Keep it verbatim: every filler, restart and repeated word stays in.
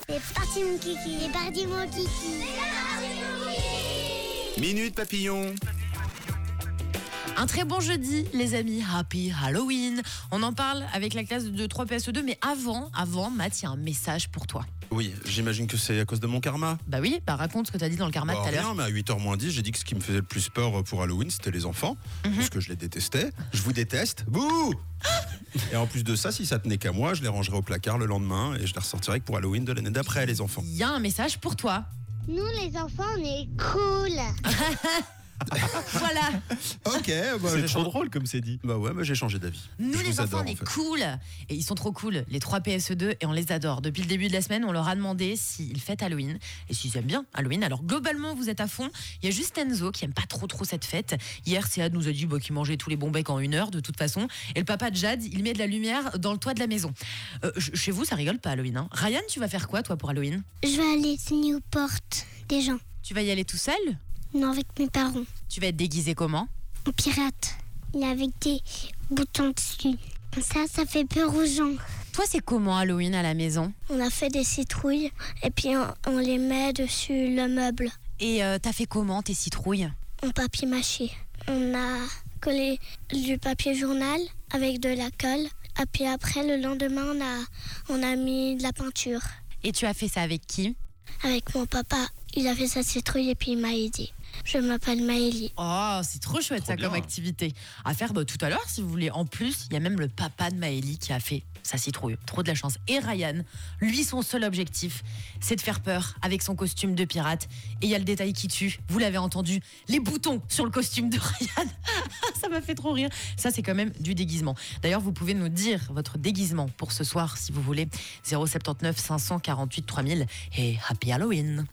C'est parti mon kiki, c'est parti mon kiki. Minute Papillon. Un très bon jeudi, les amis. Happy Halloween. On en parle avec la classe de trois P S E deux, mais avant, avant, Math, il y a un message pour toi. Oui, j'imagine que c'est à cause de mon karma. Bah oui, bah raconte ce que t'as dit dans le karma Bah, tout à l'heure. rien, mais à huit heures moins dix, j'ai dit que ce qui me faisait le plus peur pour Halloween, c'était les enfants. Mhm. Parce que je les détestais. Je vous déteste. Bouh. Et en plus de ça, si ça tenait qu'à moi, je les rangerais au placard le lendemain et je les ressortirais que pour Halloween de l'année d'après, les enfants. Il y a un message pour toi. Nous les enfants, on est cool. Voilà. Ok, bah, C'est j'ai trop changé- drôle comme c'est dit. Bah ouais, bah, j'ai changé d'avis. Nous Je les vous enfants, adore, on est en fait. cool. Et ils sont trop cool, les trois P S E deux, et on les adore. Depuis le début de la semaine, on leur a demandé s'ils fêtent Halloween et s'ils aiment bien Halloween. Alors globalement, vous êtes à fond. Il y a juste Enzo qui aime pas trop trop cette fête. Hier, Céad nous a dit bah, qu'il mangeait tous les bons becs en une heure de toute façon. Et le papa de Jade, il met de la lumière dans le toit de la maison. Euh, chez vous, ça rigole pas Halloween, hein. Ryan, tu vas faire quoi toi pour Halloween? Je vais aller signer aux portes des gens. Tu vas y aller tout seul? Non, avec mes parents. Tu vas être déguisé comment? En pirate. Il est avec des boutons dessus. Ça, ça fait peur aux gens. Toi, c'est comment Halloween à la maison? On a fait des citrouilles et puis on, on les met dessus le meuble Et euh, t'as fait comment tes citrouilles? en papier mâché. On a collé du papier journal avec de la colle. Et puis après, le lendemain, on a, on a mis de la peinture. Et tu as fait ça avec qui? Avec mon papa, il a fait sa citrouille et puis il m'a aidé. Je m'appelle Maëlie. Oh, c'est trop chouette Trop ça bien. comme activité. À faire bah, tout à l'heure si vous voulez. En plus, il y a même le papa de Maëlie qui a fait sa citrouille. Trop de la chance. Et Ryan, lui, son seul objectif, c'est de faire peur avec son costume de pirate. Et il y a le détail qui tue. Vous l'avez entendu, les boutons sur le costume de Ryan. Ça m'a fait trop rire. Ça, c'est quand même du déguisement. D'ailleurs, vous pouvez nous dire votre déguisement pour ce soir si vous voulez. zéro sept neuf cinq cent quarante-huit trois mille et Happy Halloween.